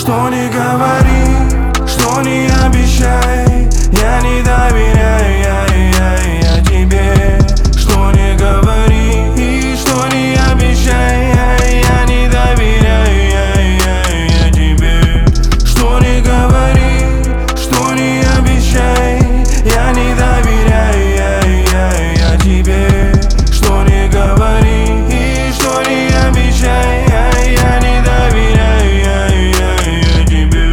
Что не говори, что не обещай, я не доверяю я тебе. Что не говори, что не обещай, я не доверяю я тебе. Что не говори, что не обещай, я не доверяю я тебе. Что не говори, что не обещай, я не доверяю я тебе.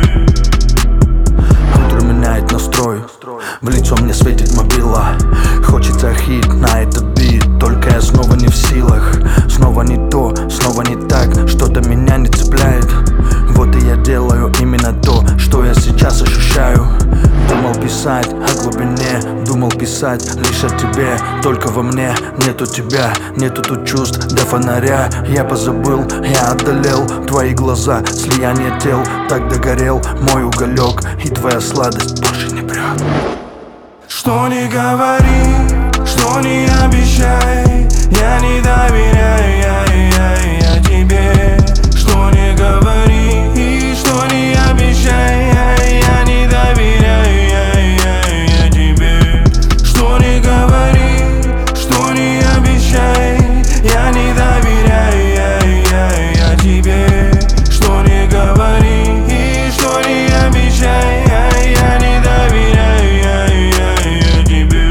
Утро меняет настрой, в лицо мне светит мобила. Хочется хит на этот бит, только я снова не в силах. Снова не то, снова не так, что-то меня не цепляет. Вот и я делаю именно то, что я сейчас ощущаю. Думал писать о глубине, думал писать лишь о тебе. Только во мне нету тебя, нету тут чувств до фонаря. Я позабыл, я одолел твои глаза, слияние тел. Так догорел мой уголек, и твоя сладость больше не прет. Что не говори, что не обещай, я не доверяю я тебе. Что не говори, что не обещай, я не доверяю я тебе. Что не говори, что не обещай, я не доверяю я тебе. Что не говори, что не обещай, я не доверяю я тебе.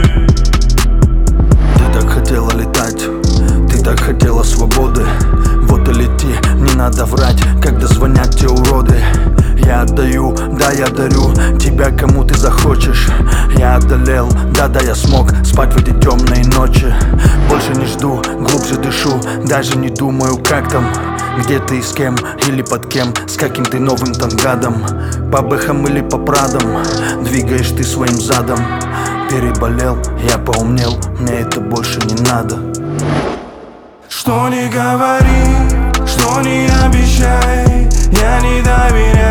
Ты так хотела летать, ты так хотела свободы. Вот и лети, не надо врать, когда звонят те уроды. Я отдаю, да, я дарю тебя кому ты захочешь. Я одолел, да, я смог спать в эти темные ночи. Больше не жду, глубже дышу, даже не думаю, как там. Где ты и с кем, или под кем, с каким ты новым там гадом. По бэхам или по прадам, двигаешь ты своим задом. Переболел, я поумнел, мне это больше не надо. Что не говори, что не обещай, я не доверяю